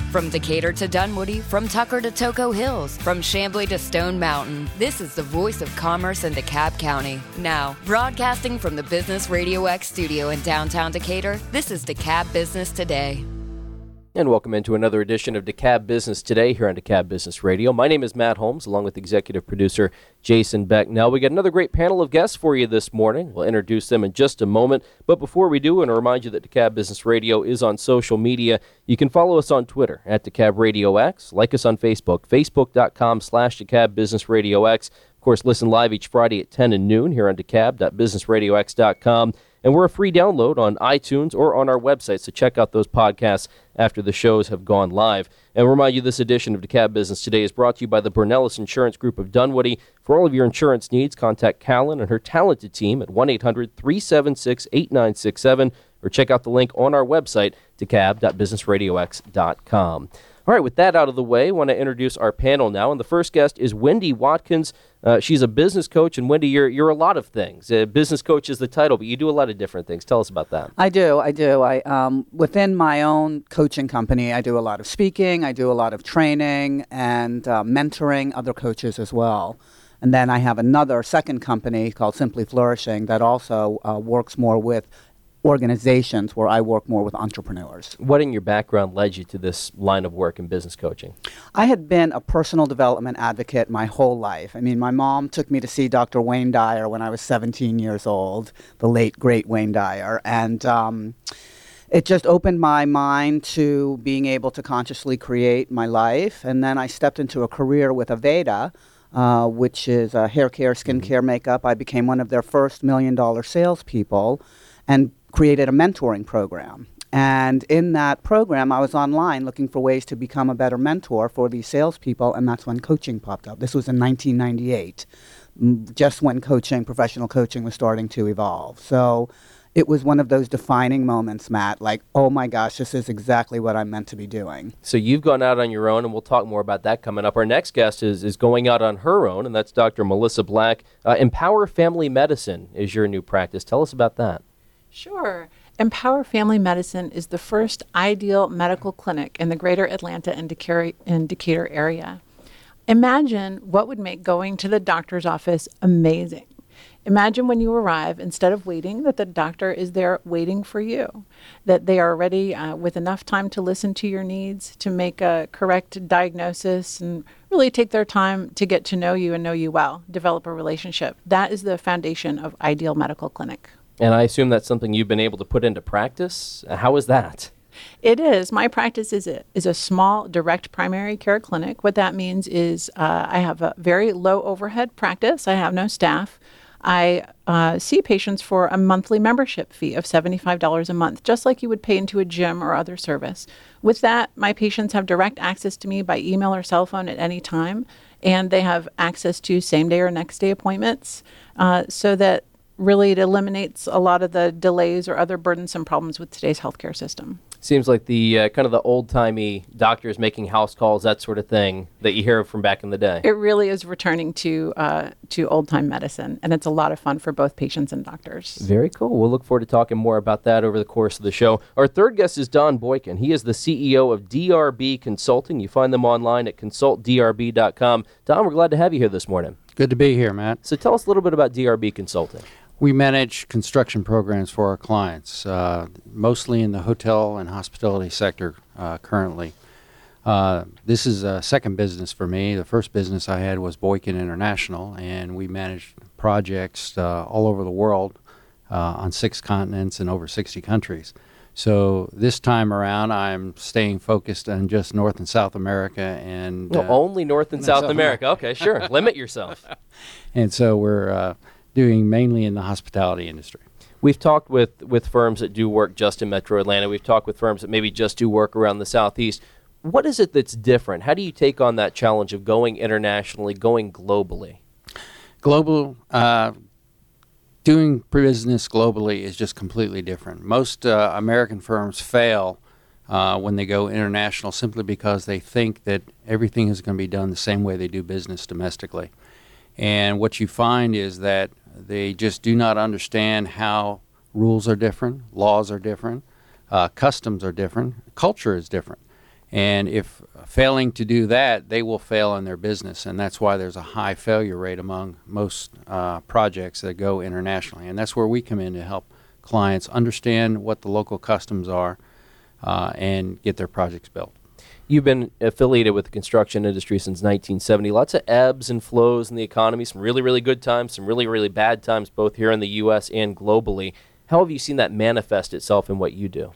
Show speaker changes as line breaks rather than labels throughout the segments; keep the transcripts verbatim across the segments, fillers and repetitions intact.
From Decatur to Dunwoody, from Tucker to Toco Hills, from Chamblee to Stone Mountain, this is the voice of commerce in DeKalb County. Now, broadcasting from the Business Radio X studio in downtown Decatur, this is DeKalb Business Today.
And welcome into another edition of DeKalb Business Today here on DeKalb Business Radio. My name is Matt Holmes, along with executive producer Jason Beck. Now, we got another great panel of guests for you this morning. We'll introduce them in just a moment. But before we do, I want to remind you that DeKalb Business Radio is on social media. You can follow us on Twitter at DeKalb Radio X. Like us on Facebook, facebook.com slash DeKalb Business Radio X. Of course, listen live each Friday at ten and noon here on DeKalb dot business radio x dot com. And we're a free download on iTunes or on our website, so check out those podcasts after the shows have gone live. And we'll remind you this edition of DeKalb Business Today is brought to you by the Bernellis Insurance Group of Dunwoody. For all of your insurance needs, contact Callan and her talented team at one eight hundred three seven six eight nine six seven or check out the link on our website, DeKalb dot business radio x dot com. All right, with that out of the way, I want to introduce our panel now. And the first guest is Wendy Watkins. Uh, she's a business coach. And Wendy, you're you're a lot of things. Uh, business coach is the title, but you do a lot of different things. Tell us about that.
I do. I do. I um, within my own coaching company, I do a lot of speaking. I do a lot of training and uh, mentoring other coaches as well. And then I have another second company called Simply Flourishing that also uh, works more with organizations where I work more with entrepreneurs.
What in your background led you to this line of work in business coaching?
I had been a personal development advocate my whole life. I mean, my mom took me to see Doctor Wayne Dyer when I was seventeen years old, the late, great Wayne Dyer. And um, it just opened my mind to being able to consciously create my life. And then I stepped into a career with Aveda, uh, which is uh, hair care, skin care, makeup. I became one of their first million dollar salespeople and created a mentoring program. And in that program, I was online looking for ways to become a better mentor for these salespeople, and that's when coaching popped up. This was in nineteen ninety-eight, just when coaching, professional coaching was starting to evolve. So it was one of those defining moments, Matt, like, oh my gosh, this is exactly what I'm meant to be doing.
So you've gone out on your own, and we'll talk more about that coming up. Our next guest is, is going out on her own, and that's Doctor Melissa Black. Uh, Empower Family Medicine is your new practice. Tell us about that.
Sure. Empower Family Medicine is the first ideal medical clinic in the greater Atlanta and Decatur, and Decatur area. Imagine what would make going to the doctor's office amazing. Imagine when you arrive, instead of waiting, that the doctor is there waiting for you, that they are ready uh, with enough time to listen to your needs, to make a correct diagnosis, and really take their time to get to know you and know you well, develop a relationship. That is the foundation of ideal medical clinic.
And I assume that's something you've been able to put into practice. How is that?
It is. My practice is a, is a small direct primary care clinic. What that means is uh, I have a very low overhead practice. I have no staff. I uh, see patients for a monthly membership fee of seventy-five dollars a month, just like you would pay into a gym or other service. With that, my patients have direct access to me by email or cell phone at any time, and they have access to same day or next day appointments uh, so that really it eliminates a lot of the delays or other burdensome problems with today's healthcare system.
Seems like the uh, kind of the old-timey doctors making house calls, that sort of thing that you hear from back in the day.
It really is returning to uh, to old-time medicine, and it's a lot of fun for both patients and doctors.
Very cool. We'll look forward to talking more about that over the course of the show. Our third guest is Don Boykin. He is the C E O of D R B Consulting. You find them online at consult d r b dot com. Don, we're glad to have you here this morning.
Good to be here, Matt.
So tell us a little bit about D R B Consulting.
We manage construction programs for our clients, uh, mostly in the hotel and hospitality sector uh, currently. Uh, this is a second business for me. The first business I had was Boykin International, and we managed projects uh, all over the world uh, on six continents and over sixty countries. So this time around, I'm staying focused on just North and South America. and
no,
uh,
Only North and South, South America. America. Okay, sure. Limit yourself.
And so we're uh, doing mainly in the hospitality industry.
We've talked with, with firms that do work just in Metro Atlanta. We've talked with firms that maybe just do work around the Southeast. What is it that's different? How do you take on that challenge of going internationally, going globally?
Global, uh, doing business globally is just completely different. Most uh, American firms fail uh, when they go international simply because they think that everything is going to be done the same way they do business domestically. And what you find is that they just do not understand how rules are different, laws are different, uh, customs are different, culture is different. And if failing to do that, they will fail in their business, and that's why there's a high failure rate among most uh, projects that go internationally. And that's where we come in to help clients understand what the local customs are uh, and get their projects built.
You've been affiliated with the construction industry since nineteen seventy. Lots of ebbs and flows in the economy, some really, really good times, some really, really bad times, both here in the U S and globally. How have you seen that manifest itself in what you do?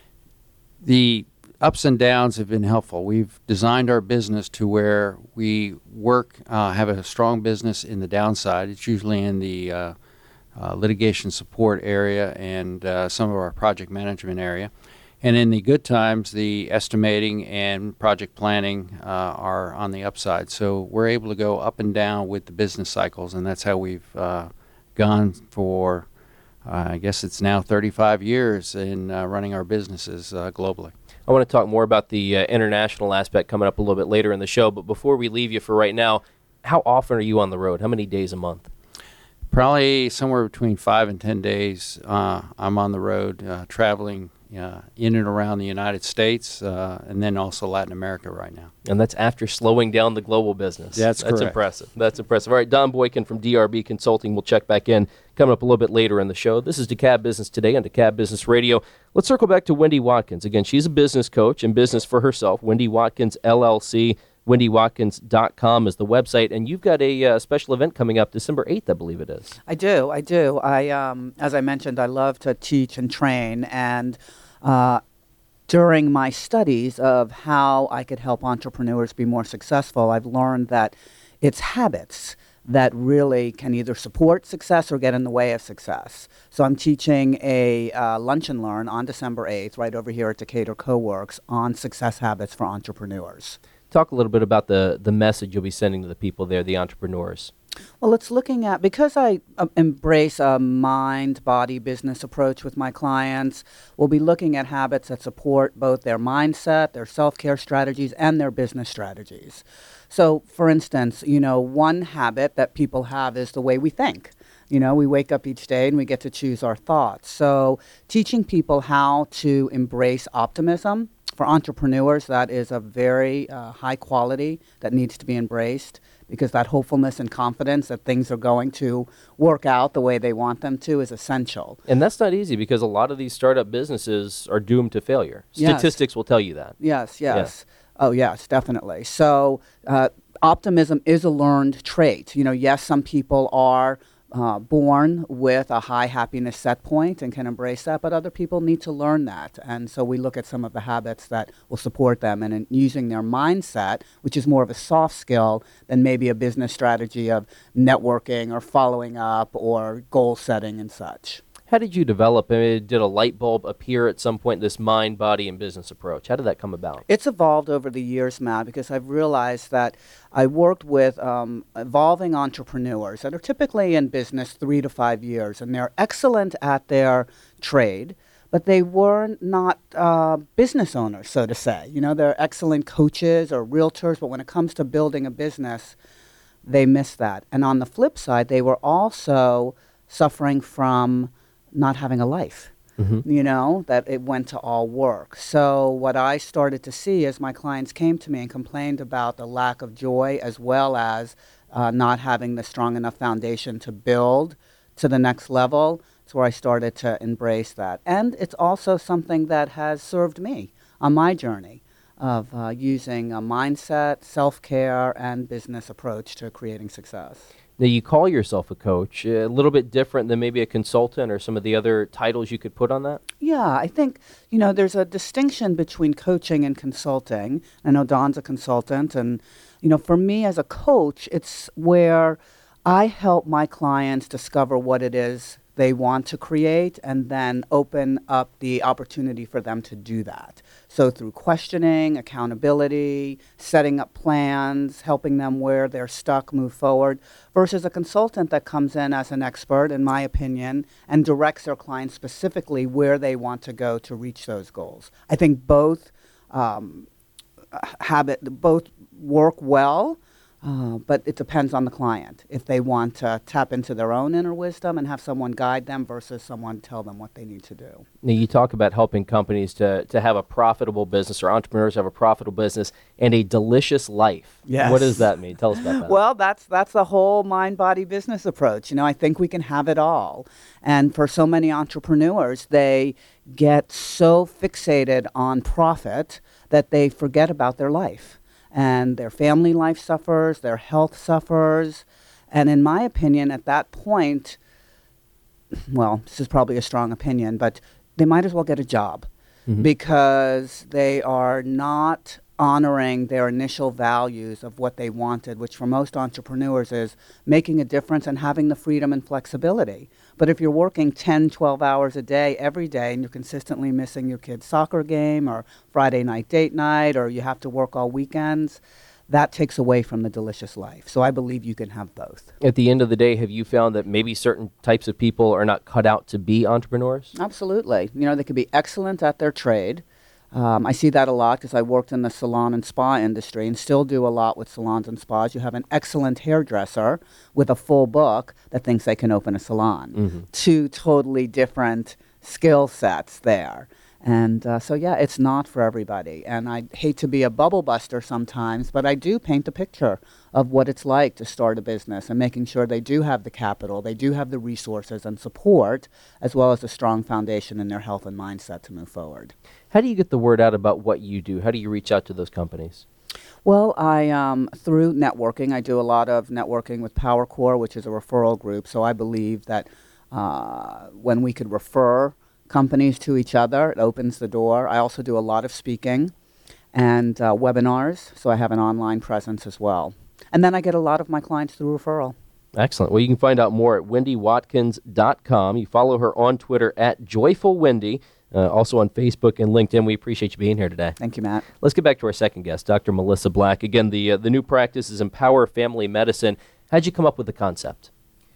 The ups and downs have been helpful. We've designed our business to where we work, uh, have a strong business in the downside. It's usually in the uh, uh, litigation support area and uh, some of our project management area. And in the good times, the estimating and project planning uh, are on the upside. So we're able to go up and down with the business cycles, and that's how we've uh, gone for, uh, I guess it's now thirty-five years in uh, running our businesses uh, globally.
I want to talk more about the uh, international aspect coming up a little bit later in the show, but before we leave you for right now, how often are you on the road? How many days a month?
Probably somewhere between five and ten days. Uh, I'm on the road uh, traveling Uh, in and around the United States, uh, and then also Latin America right now.
And that's after slowing down the global business.
That's
That's
correct.
impressive. That's impressive. All right, Don Boykin from D R B Consulting. We'll check back in coming up a little bit later in the show. This is DeKalb Business Today on DeKalb Business Radio. Let's circle back to Wendy Watkins. Again, she's a business coach and business for herself. Wendy Watkins, L L C. wendy watkins dot com is the website. And you've got a uh, special event coming up December eighth, I believe it is.
I do. I do. I, um, as I mentioned, I love to teach and train, and uh, during my studies of how I could help entrepreneurs be more successful, I've learned that it's habits that really can either support success or get in the way of success. So I'm teaching a uh, lunch and learn on December eighth right over here at Decatur CoWorks on success habits for entrepreneurs.
Talk a little bit about the, the message you'll be sending to the people there, the entrepreneurs.
Well, it's looking at, because I uh, embrace a mind-body business approach with my clients, we'll be looking at habits that support both their mindset, their self-care strategies, and their business strategies. So, for instance, you know, one habit that people have is the way we think. You know, we wake up each day and we get to choose our thoughts. So, teaching people how to embrace optimism. For entrepreneurs, that is a very uh, high quality that needs to be embraced, because that hopefulness and confidence that things are going to work out the way they want them to is essential.
And that's not easy, because a lot of these startup businesses are doomed to failure.
Yes.
Statistics will tell you that.
Yes, yes. Yeah. Oh, yes, definitely. So uh, optimism is a learned trait. You know, yes, some people are Uh, born with a high happiness set point and can embrace that, but other people need to learn that. And so we look at some of the habits that will support them, and in using their mindset, which is more of a soft skill than maybe a business strategy of networking or following up or goal setting and such.
How did you develop? I mean, did a light bulb appear at some point, this mind, body, and business approach? How did that come about?
It's evolved over the years, Matt, because I've realized that I worked with um, evolving entrepreneurs that are typically in business three to five years, and they're excellent at their trade, but they were not uh, business owners, so to say. You know, they're excellent coaches or realtors, but when it comes to building a business, they miss that. And on the flip side, they were also suffering from not having a life, mm-hmm. you know, that it went to all work. So what I started to see as my clients came to me and complained about the lack of joy, as well as uh, not having the strong enough foundation to build to the next level, it's where I started to embrace that. And it's also something that has served me on my journey of uh, using a mindset, self-care, and business approach to creating success.
Now, you call yourself a coach, a little bit different than maybe a consultant or some of the other titles you could put on that?
Yeah, I think, you know, there's a distinction between coaching and consulting. I know Don's a consultant, and, you know, for me as a coach, it's where I help my clients discover what it is they want to create and then open up the opportunity for them to do that. So through questioning, accountability, setting up plans, helping them where they're stuck move forward, versus a consultant that comes in as an expert, in my opinion, and directs their clients specifically where they want to go to reach those goals. I think both um, habit, both work well. Uh, but it depends on the client. If they want to tap into their own inner wisdom and have someone guide them versus someone tell them what they need to do.
Now, you talk about helping companies to, to have a profitable business, or entrepreneurs have a profitable business and a delicious life.
Yes.
What does that mean? Tell us about that.
Well, that's that's the whole mind-body business approach. You know, I think we can have it all. And for so many entrepreneurs, they get so fixated on profit that they forget about their life. And their family life suffers, their health suffers. And in my opinion, at that point, well, this is probably a strong opinion, but they might as well get a job mm-hmm. because they are not honoring their initial values of what they wanted, which for most entrepreneurs is making a difference and having the freedom and flexibility. But if you're working ten, twelve hours a day every day and you're consistently missing your kid's soccer game or Friday night date night, or you have to work all weekends, that takes away from the delicious life. So I believe you can have both.
At the end of the day, have you found that maybe certain types of people are not cut out to be entrepreneurs?
Absolutely. You know, they could be excellent at their trade. Um, I see that a lot because I worked in the salon and spa industry and still do a lot with salons and spas. You have an excellent hairdresser with a full book that thinks they can open a salon. Mm-hmm. Two totally different skill sets there. And uh, so, yeah, it's not for everybody. And I hate to be a bubble buster sometimes, but I do paint a picture of what it's like to start a business and making sure they do have the capital, they do have the resources and support, as well as a strong foundation in their health and mindset to move forward.
How do you get the word out about what you do? How do you reach out to those companies?
Well, I um, through networking, I do a lot of networking with PowerCore, which is a referral group. So I believe that uh, when we could refer companies to each other, it opens the door. I also do a lot of speaking and uh, webinars, so I have an online presence as well. And then I get a lot of my clients through referral.
Excellent. Well, you can find out more at wendy watkins dot com. You follow her on Twitter at Joyful Wendy, uh, also on Facebook and LinkedIn. We appreciate you being here today.
Thank you, Matt.
Let's get back to our second guest, Doctor Melissa Black. Again, the uh, the new practice is Empower Family Medicine. How'd you come up with the concept?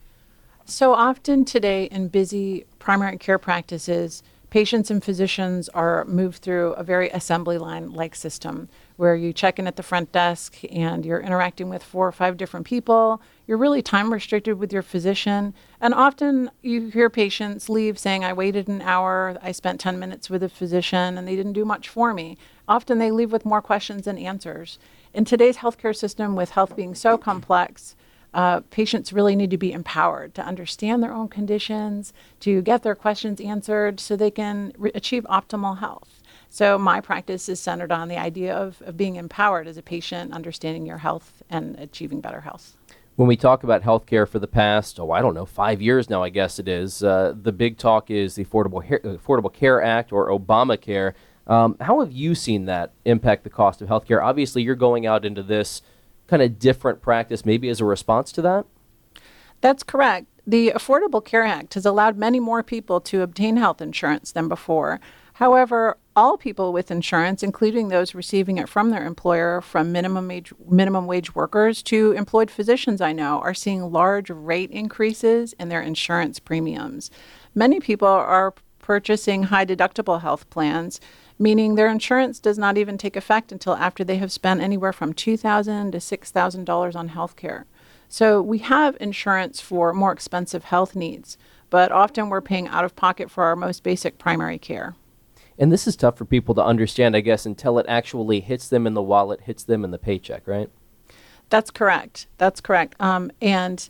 So often today in busy primary care practices, patients and physicians are moved through a very assembly line-like system where you check in at the front desk and you're interacting with four or five different people. You're really time restricted with your physician. And often you hear patients leave saying, I waited an hour, I spent ten minutes with a physician, and they didn't do much for me. Often they leave with more questions than answers. In today's healthcare system, with health being so complex, Uh, patients really need to be empowered to understand their own conditions, to get their questions answered so they can re- achieve optimal health. So my practice is centered on the idea of, of being empowered as a patient, understanding your health and achieving better health.
When we talk about healthcare for the past, oh, I don't know, five years now, I guess it is, uh, the big talk is the Affordable, Hair, Affordable Care Act, or Obamacare. Um, how have you seen that impact the cost of healthcare? Obviously, you're going out into this kind of different practice, maybe as a response to that?
That's correct. The Affordable Care Act has allowed many more people to obtain health insurance than before. However, all people with insurance, including those receiving it from their employer, from minimum wage, minimum wage workers to employed physicians I know, are seeing large rate increases in their insurance premiums. Many people are purchasing high deductible health plans, meaning their insurance does not even take effect until after they have spent anywhere from two thousand dollars to six thousand dollars on health care. So we have insurance for more expensive health needs, but often we're paying out of pocket for our most basic primary care.
And this is tough for people to understand, I guess, until it actually hits them in the wallet, hits them in the paycheck, right?
That's correct. That's correct. Um, and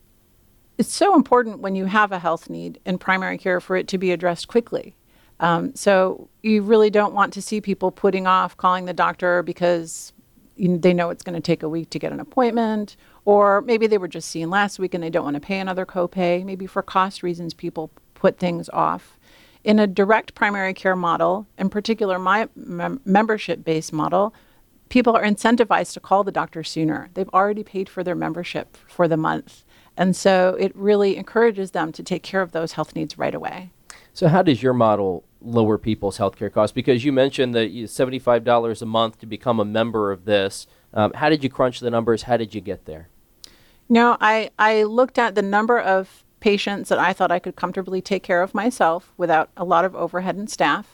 it's so important when you have a health need in primary care for it to be addressed quickly. Um, so you really don't want to see people putting off calling the doctor because you, they know it's going to take a week to get an appointment, or maybe they were just seen last week and they don't want to pay another copay. Maybe for cost reasons, people put things off. In a direct primary care model, in particular my mem- membership-based model, people are incentivized to call the doctor sooner. They've already paid for their membership for the month. And so it really encourages them to take care of those health needs right away.
So how does your model lower people's healthcare costs? Because you mentioned that you seventy-five dollars a month to become a member of this. Um, how did you crunch the numbers? How did you get there?
No, I, I looked at the number of patients that I thought I could comfortably take care of myself without a lot of overhead and staff.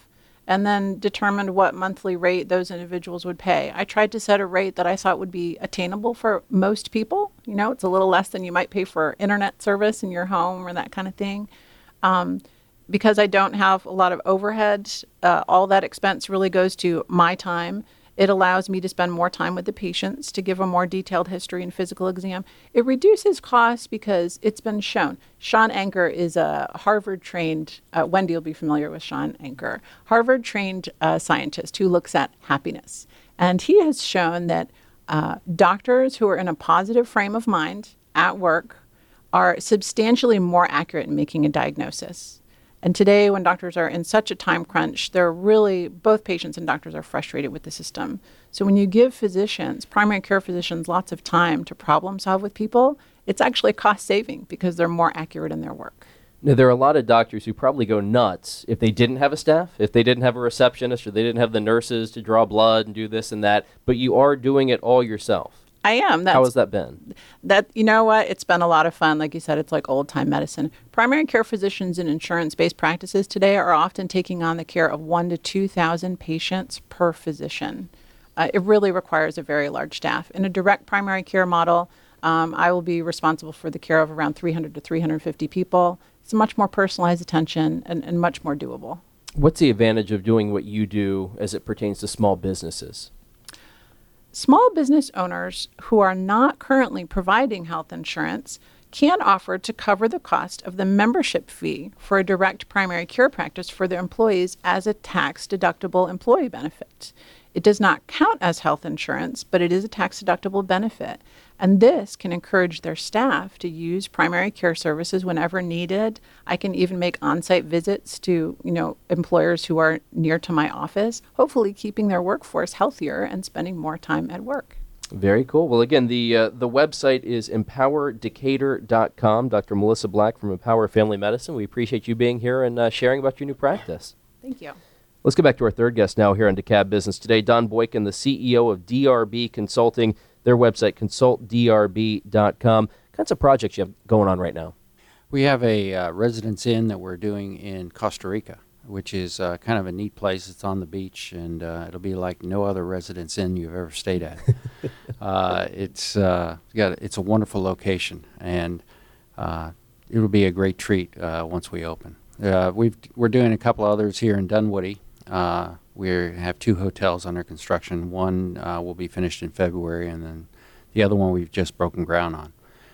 and then determined what monthly rate those individuals would pay. I tried to set a rate that I thought would be attainable for most people. You know, it's a little less than you might pay for internet service in your home or that kind of thing. Um, because I don't have a lot of overhead, uh, all that expense really goes to my time. It allows me to spend more time with the patients to give a more detailed history and physical exam. It reduces costs because it's been shown. Sean Anker is a Harvard-trained, uh, Wendy will be familiar with Sean Anker, Harvard-trained uh, scientist who looks at happiness. And he has shown that uh, doctors who are in a positive frame of mind at work are substantially more accurate in making a diagnosis. And today, when doctors are in such a time crunch, they're really, both patients and doctors are frustrated with the system. So when you give physicians, primary care physicians, lots of time to problem solve with people, it's actually cost saving because they're more accurate in their work.
Now, there are a lot of doctors who probably go nuts if they didn't have a staff, if they didn't have a receptionist, or they didn't have the nurses to draw blood and do this and that, but you are doing it all yourself.
I am. That's,
How has that been?
That, you know what? It's been a lot of fun. Like you said, it's like old time medicine. Primary care physicians in insurance-based practices today are often taking on the care of one to two thousand patients per physician. Uh, it really requires a very large staff. In a direct primary care model, um, I will be responsible for the care of around three hundred to three hundred fifty people. It's much more personalized attention and, and much more doable.
What's the advantage of doing what you do as it pertains to small businesses?
Small business owners who are not currently providing health insurance can offer to cover the cost of the membership fee for a direct primary care practice for their employees as a tax-deductible employee benefit. It does not count as health insurance, but it is a tax-deductible benefit. And this can encourage their staff to use primary care services whenever needed. I can even make on-site visits to, you know, employers who are near to my office, hopefully keeping their workforce healthier and spending more time at work.
Very cool. Well, again, the uh, the website is empower decatur dot com. Doctor Melissa Black from Empower Family Medicine. We appreciate you being here and uh, sharing about your new practice.
Thank you.
Let's get back to our third guest now here on DeKalb Business Today. Don Boykin, the C E O of D R B Consulting. Their website, consult d r b dot com. What kinds of projects you have going on right now?
We have a uh, residence inn that we're doing in Costa Rica, which is uh, kind of a neat place. It's on the beach, and uh, it'll be like no other residence inn you've ever stayed at. uh, it's uh, got it's a wonderful location, and uh, it'll be a great treat uh, once we open. Uh, we've we're doing a couple others here in Dunwoody. Uh, we have two hotels under construction. One uh, will be finished in February, and then the other one we've just broken ground on.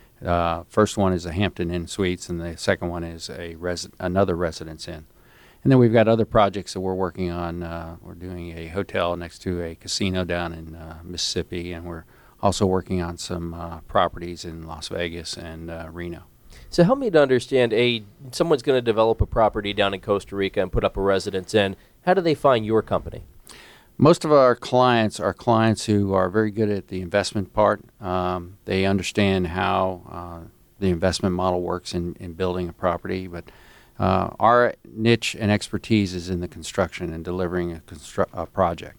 Uh, first one is a Hampton Inn Suites, and the second one is a resi- another residence inn. And then we've got other projects that we're working on. Uh, we're doing a hotel next to a casino down in uh, Mississippi, and we're also working on some uh, properties in Las Vegas and uh, Reno.
So help me to understand, a someone's going to develop a property down in Costa Rica and put up a residence inn. How do they find your company?
Most of our clients are clients who are very good at the investment part. Um, they understand how uh, the investment model works in, in building a property, but uh, our niche and expertise is in the construction and delivering a, constru- a project.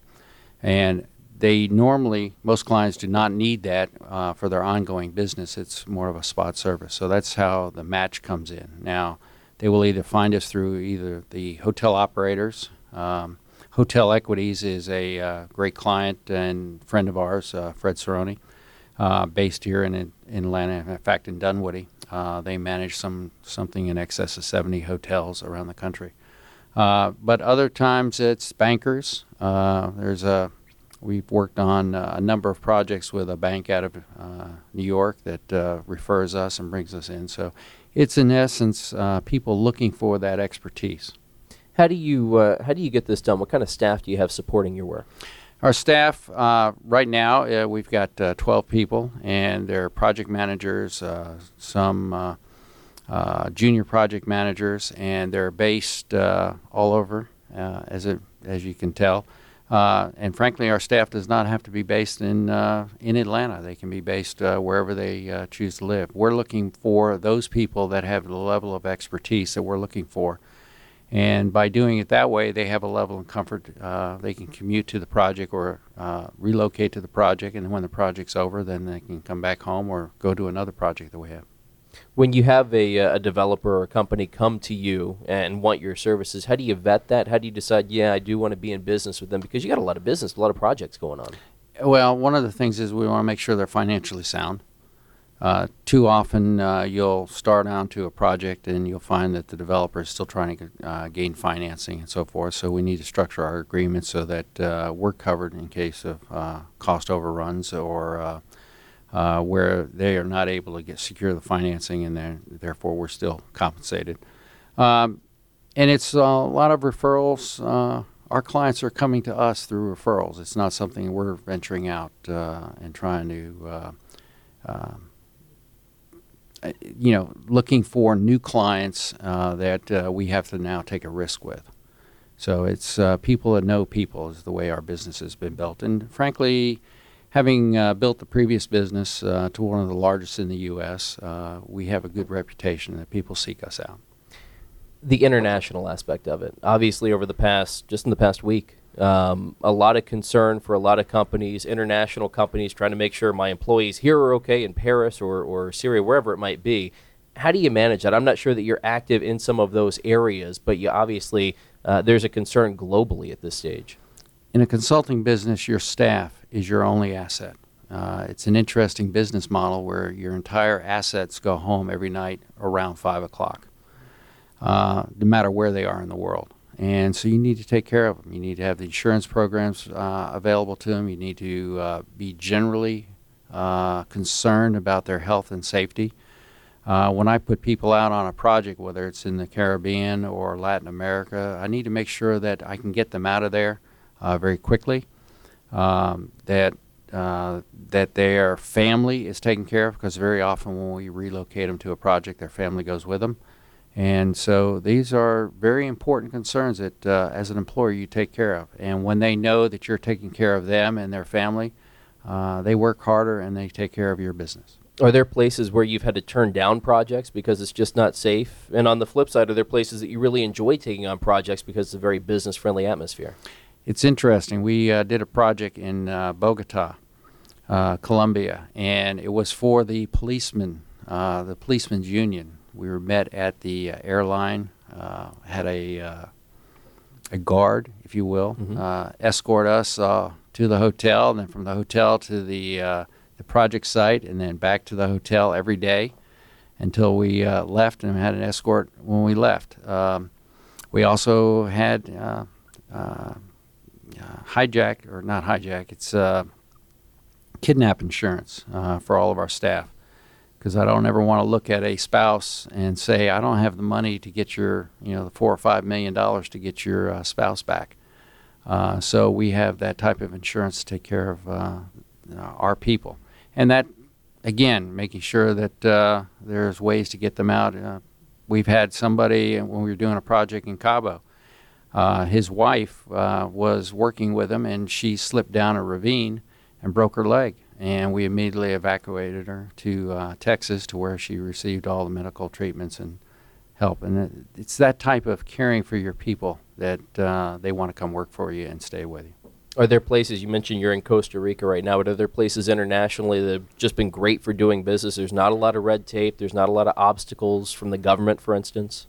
And they normally, most clients do not need that uh, for their ongoing business. It's more of a spot service. So that's how the match comes in. Now, they will either find us through either the hotel operators. Um, Hotel Equities is a uh, great client and friend of ours, uh, Fred Cerrone, uh, based here in, in Atlanta, in fact, in Dunwoody. Uh, they manage some something in excess of seventy hotels around the country. Uh, but other times it's bankers. Uh, there's a We've worked on uh, a number of projects with a bank out of uh, New York that uh, refers us and brings us in. So it's, in essence, uh, people looking for that expertise.
How do you uh, how do you get this done? What kind of staff do you have supporting your work?
Our staff, uh, right now, uh, we've got uh, twelve people, and they're project managers, uh, some uh, uh, junior project managers, and they're based uh, all over, uh, as, it, as you can tell. Uh, and frankly, our staff does not have to be based in uh, in Atlanta. They can be based uh, wherever they uh, choose to live. We're looking for those people that have the level of expertise that we're looking for. And by doing it that way, they have a level of comfort. Uh, they can commute to the project or uh, relocate to the project, and when the project's over, then they can come back home or go to another project that we have.
When you have a, a developer or a company come to you and want your services, how do you vet that? How do you decide, yeah, I do want to be in business with them? Because you got a lot of business, a lot of projects going on.
Well, one of the things is we want to make sure they're financially sound. Uh, too often uh, you'll start onto a project and you'll find that the developer is still trying to uh, gain financing and so forth. So we need to structure our agreements so that uh, we're covered in case of uh, cost overruns or uh, uh, where they are not able to get secure the financing, and then therefore we're still compensated. Um, and it's uh, a lot of referrals. Uh, our clients are coming to us through referrals. It's not something we're venturing out uh, and trying to. Uh, uh, you know, looking for new clients uh, that uh, we have to now take a risk with. So it's uh, people that know people is the way our business has been built. And frankly, having uh, built the previous business uh, to one of the largest in the U S, uh, we have a good reputation that people seek us out.
The international aspect of it, obviously over the past, just in the past week, Um, a lot of concern for a lot of companies, international companies, trying to make sure my employees here are okay in Paris or, or Syria, wherever it might be. How do you manage that? I'm not sure that you're active in some of those areas, but you obviously, uh, there's a concern globally at this stage.
In a consulting business, your staff is your only asset. Uh, it's an interesting business model where your entire assets go home every night around five o'clock, uh, no matter where they are in the world. And so you need to take care of them. You need to have the insurance programs uh, available to them. You need to uh, be generally uh, concerned about their health and safety. Uh, when I put people out on a project, whether it's in the Caribbean or Latin America, I need to make sure that I can get them out of there uh, very quickly, um, that uh, that their family is taken care of, because very often when we relocate them to a project, their family goes with them. And so these are very important concerns that uh, as an employer you take care of. And when they know that you're taking care of them and their family, uh, they work harder and they take care of your business.
Are there places where you've had to turn down projects because it's just not safe? And on the flip side, are there places that you really enjoy taking on projects because it's a very business-friendly atmosphere?
It's interesting. We uh, did a project in uh, Bogota, uh, Colombia, and it was for the policemen, uh, the policemen's union. We were met at the uh, airline, uh, had a uh, a guard, if you will, mm-hmm. uh, escort us uh, to the hotel, and then from the hotel to the uh, the project site, and then back to the hotel every day until we uh, left, and had an escort when we left. Um, we also had uh, uh, uh, hijack, or not hijack, it's uh, kidnap insurance uh, for all of our staff. Because I don't ever want to look at a spouse and say, I don't have the money to get your, you know, the four or five million dollars to get your uh, spouse back. Uh, so we have that type of insurance to take care of uh, our people. And that, again, making sure that uh, there's ways to get them out. Uh, we've had somebody, when we were doing a project in Cabo, uh, his wife uh, was working with him, and she slipped down a ravine and broke her leg. And we immediately evacuated her to uh, Texas, to where she received all the medical treatments and help. And it, it's that type of caring for your people that uh, they want to come work for you and stay with you.
Are there places, you mentioned you're in Costa Rica right now, but are there places internationally that have just been great for doing business? There's not a lot of red tape. There's not a lot of obstacles from the government, for instance?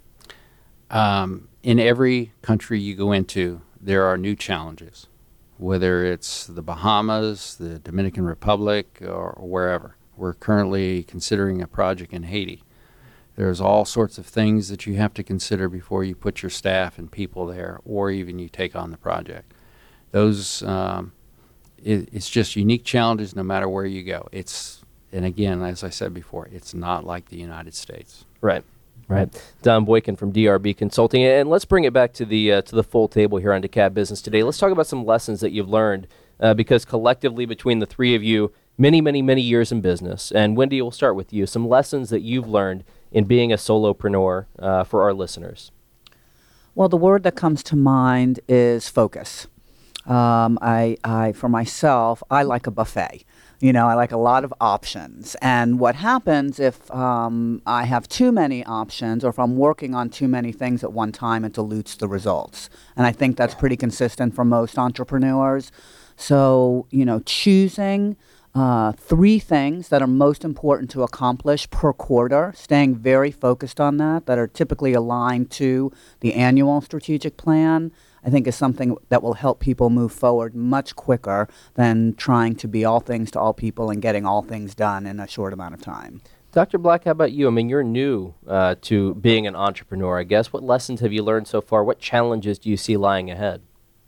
Um, in every country you go into, there are new challenges. Whether it's the Bahamas, the Dominican Republic, or, or wherever. We're currently considering a project in Haiti. There's all sorts of things that you have to consider before you put your staff and people there, or even you take on the project. Those, um, it, it's just unique challenges no matter where you go. It's, and again, as I said before, it's not like the United States.
Right. Right. Don Boykin from D R B Consulting. And let's bring it back to the uh, to the full table here on DeKalb Business Today. Let's talk about some lessons that you've learned, uh, because collectively between the three of you, many, many, many years in business. And Wendy, we'll start with you. Some lessons that you've learned in being a solopreneur uh, for our listeners.
Well, the word that comes to mind is focus. Um, I, I, for myself, I like a buffet. You know, I like a lot of options. And what happens if um, I have too many options, or if I'm working on too many things at one time, it dilutes the results. And I think that's pretty consistent for most entrepreneurs. So, you know, choosing uh, three things that are most important to accomplish per quarter, staying very focused on that, that are typically aligned to the annual strategic plan, I think is something that will help people move forward much quicker than trying to be all things to all people and getting all things done in a short amount of time.
Doctor Black, how about you? I mean, you're new uh, to being an entrepreneur, I guess. What lessons have you learned so far? What challenges do you see lying ahead?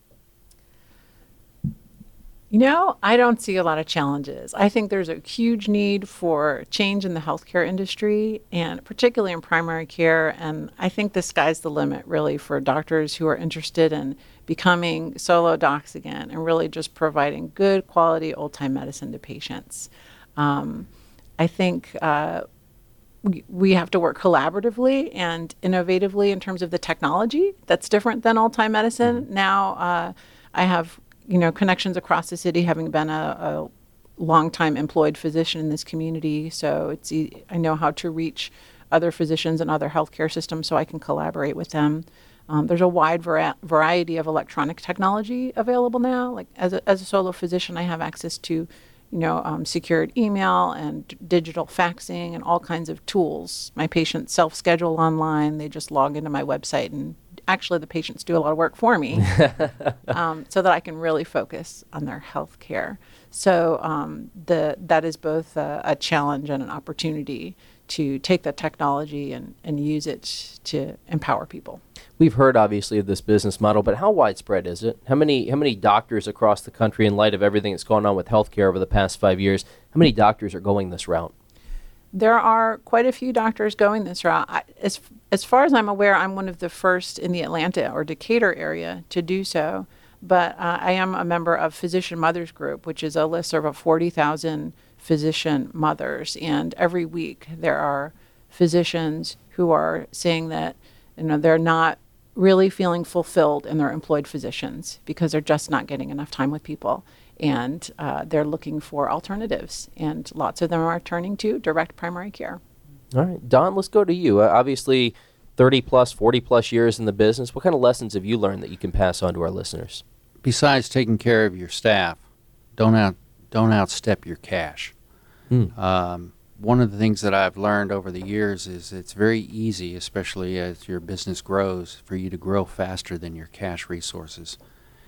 You know, I don't see a lot of challenges. I think there's a huge need for change in the healthcare industry, and particularly in primary care. And I think the sky's the limit, really, for doctors who are interested in becoming solo docs again and really just providing good quality old-time medicine to patients. Um, I think uh, we, we have to work collaboratively and innovatively in terms of the technology. That's different than old-time medicine. Mm-hmm. Now uh, I have you know, connections across the city, having been a, a long-time employed physician in this community. So it's e- I know how to reach other physicians and other healthcare systems so I can collaborate with them. Um, there's a wide vari- variety of electronic technology available now. Like as a, as a solo physician, I have access to, you know, um, secured email and d- digital faxing and all kinds of tools. My patients self-schedule online. They just log into my website, and actually the patients do a lot of work for me um, so that I can really focus on their health care. So um, the that is both a, a challenge and an opportunity to take that technology and, and use it to empower people.
We've heard, obviously, of this business model, but how widespread is it? How many how many doctors across the country, in light of everything that's gone on with healthcare over the past five years, how many doctors are going this route?
There are quite a few doctors going this route. I, as as far as I'm aware, I'm one of the first in the Atlanta or Decatur area to do so. But uh, I am a member of Physician Mothers Group, which is a listserv of forty thousand physician mothers. And every week there are physicians who are saying that, you know, they're not really feeling fulfilled in their employed physicians because they're just not getting enough time with people. And uh, they're looking for alternatives. And lots of them are turning to direct primary care.
All right. Don, let's go to you. Uh, obviously, thirty plus, forty plus years in the business. What kind of lessons have you learned that you can pass on to our listeners?
Besides taking care of your staff, don't out, don't outstep your cash. Hmm. Um, one of the things that I've learned over the years is it's very easy, especially as your business grows, for you to grow faster than your cash resources.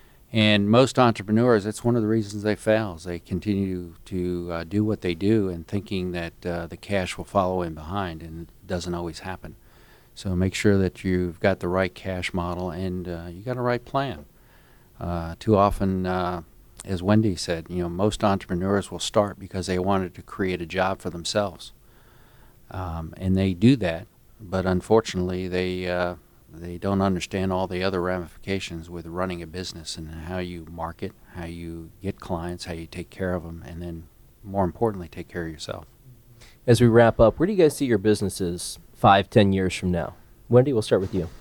And most entrepreneurs, that's one of the reasons they fail, is they continue to uh, do what they do and thinking that uh, the cash will follow in behind, and it doesn't always happen. So make sure that you've got the right cash model and uh, you got a right plan. Uh, too often, uh, as Wendy said, you know, most entrepreneurs will start because they wanted to create a job for themselves. Um, and they do that, but unfortunately they uh, they don't understand all the other ramifications with running a business and how you market, how you get clients, how you take care of them, and then more importantly, take care of yourself.
As we wrap up, where do you guys see your businesses five, ten years from now? Wendy, we'll start with you.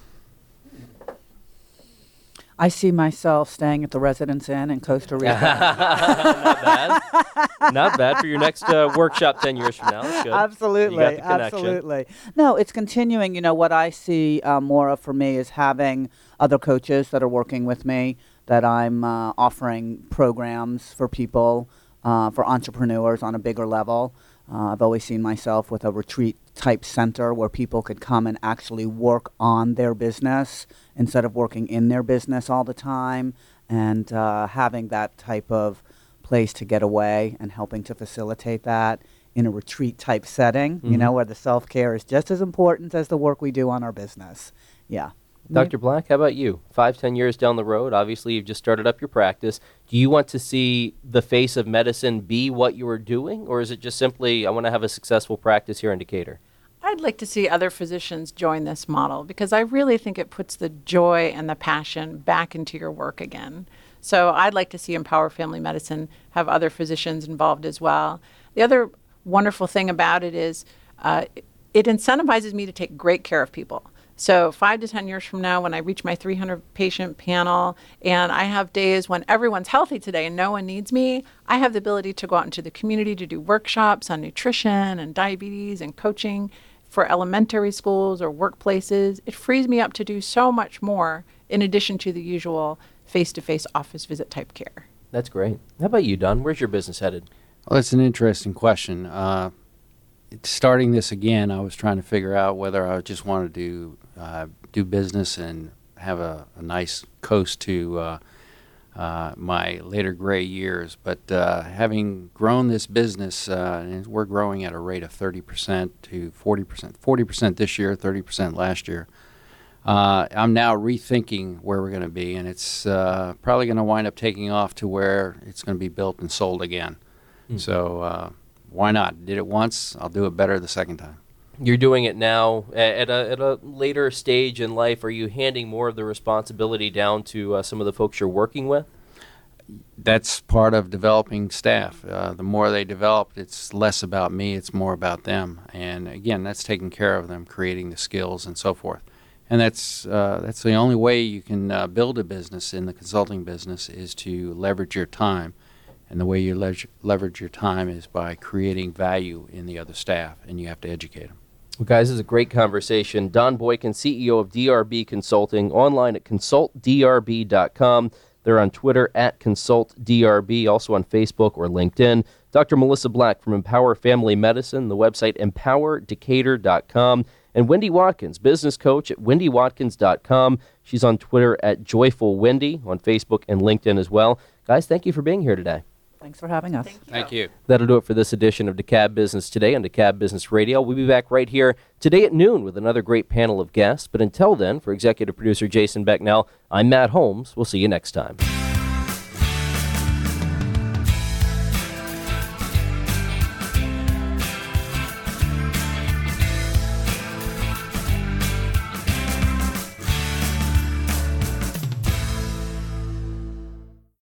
I see myself staying at the Residence Inn in Costa Rica.
Not bad. Not bad for your next uh, workshop ten years from now. That's good.
Absolutely.
You got the connection.
Absolutely. No, it's continuing. You know, what I see uh, more of for me is having other coaches that are working with me, that I'm uh, offering programs for people, uh, for entrepreneurs on a bigger level. Uh, I've always seen myself with a retreat type center where people could come and actually work on their business instead of working in their business all the time, and uh, having that type of place to get away and helping to facilitate that in a retreat type setting, mm-hmm. you know, where the self-care is just as important as the work we do on our business. Yeah.
Doctor Black, how about you? Five, ten years down the road, obviously you've just started up your practice. Do you want to see the face of medicine be what you are doing, or is it just simply, I want to have a successful practice here in Decatur?
I'd like to see other physicians join this model because I really think it puts the joy and the passion back into your work again. So I'd like to see Empower Family Medicine have other physicians involved as well. The other wonderful thing about it is uh, it incentivizes me to take great care of people. So five to ten years from now, when I reach my three hundred patient panel and I have days when everyone's healthy today and no one needs me, I have the ability to go out into the community to do workshops on nutrition and diabetes and coaching for elementary schools or workplaces. It frees me up to do so much more in addition to the usual face-to-face office visit type care.
That's great. How about you, Don? Where's your business headed?
Well, that's an interesting question. Uh, starting this again, I was trying to figure out whether I just wanted to uh, do business and have a, a nice coast to uh, uh, my later gray years. But uh, having grown this business, uh, and we're growing at a rate of thirty percent to forty percent, forty percent this year, thirty percent last year. Uh, I'm now rethinking where we're going to be, and it's uh, probably going to wind up taking off to where it's going to be built and sold again. Mm. So uh, why not? Did it once, I'll do it better the second time.
You're doing it now at a, at a later stage in life. Are you handing more of the responsibility down to uh, some of the folks you're working with?
That's part of developing staff. Uh, the more they develop, it's less about me, it's more about them. And again, that's taking care of them, creating the skills and so forth. And that's uh, that's the only way you can uh, build a business in the consulting business, is to leverage your time. And the way you le- leverage your time is by creating value in the other staff, and you have to educate them.
Well, guys, this is a great conversation. Don Boykin, C E O of D R B Consulting, online at consult d r b dot com. They're on Twitter at consult d r b, also on Facebook or LinkedIn. Doctor Melissa Black from Empower Family Medicine, the website empower decatur dot com. And Wendy Watkins, business coach at wendy watkins dot com. She's on Twitter at Joyful Wendy, on Facebook and LinkedIn as well. Guys, thank you for being here today.
Thanks for having us.
Thank you.
Thank you.
That'll do it for this edition of DeKalb Business Today on DeKalb Business Radio. We'll be back right here today at noon with another great panel of guests. But until then, for executive producer Jason Becknell, I'm Matt Holmes. We'll see you next time.